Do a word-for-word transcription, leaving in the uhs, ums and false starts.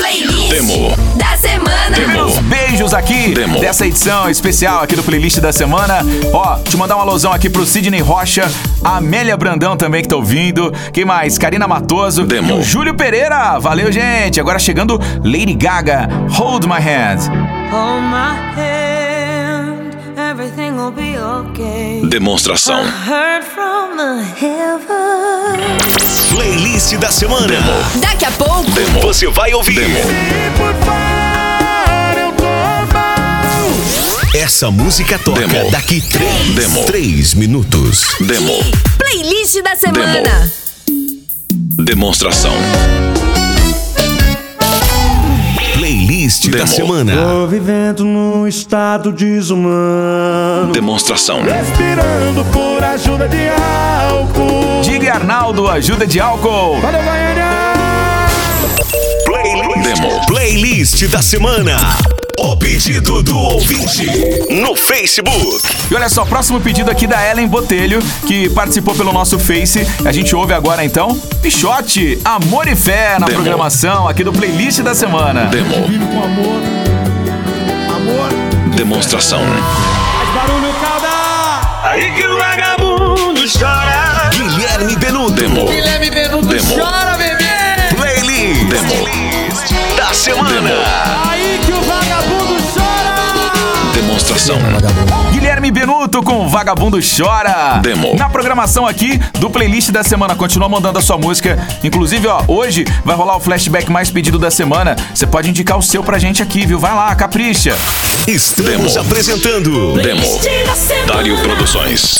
Playlist Demo da semana. Demo. Beijos aqui Demo. dessa edição especial aqui do Playlist da semana. Ó, te mandar um alusão aqui pro Sidney Rocha, a Amélia Brandão também que tá ouvindo. Quem mais? Karina Matoso Demo. e o Júlio Pereira. Valeu, gente. Agora chegando Lady Gaga, Hold My Hand. Hold my hand, everything will be okay. Demonstração. I heard from the heavens. Playlist da semana. Demo. Daqui a pouco, Demo. Você vai ouvir. Demo. Essa música toca Demo. daqui três, Demo. três minutos. Demo. aqui, Playlist da semana. Demo. Demonstração. Playlist da Demo. semana. Tô vivendo num estado desumano, Demonstração. respirando por ajuda de álcool. Diga Arnaldo, ajuda de álcool. Valeu, Goiânia! Playlist. Demo. Playlist da semana. O pedido do ouvinte no Facebook. E olha só, próximo pedido aqui da Ellen Botelho, que participou pelo nosso Face. A gente ouve agora então Pichote, Amor e Fé na Demo. programação aqui do Playlist da semana. Demo. Vive com amor, amor, Demonstração. faz barulho, calda. Aí que o vagabundo chora. Guilherme Benuto. Demo. Guilherme Benuto Demo. chora, bebê. Playlist Demo. da semana. Aí que o vagabundo chora. Demonstração. Guilherme Benuto com Vagabundo Chora. Demo. Na programação aqui do Playlist da semana. Continua mandando a sua música. Inclusive, ó, hoje vai rolar o flashback mais pedido da semana. Você pode indicar o seu pra gente aqui, viu? Vai lá, capricha. Estamos Demo. apresentando Demo. Dário Produções.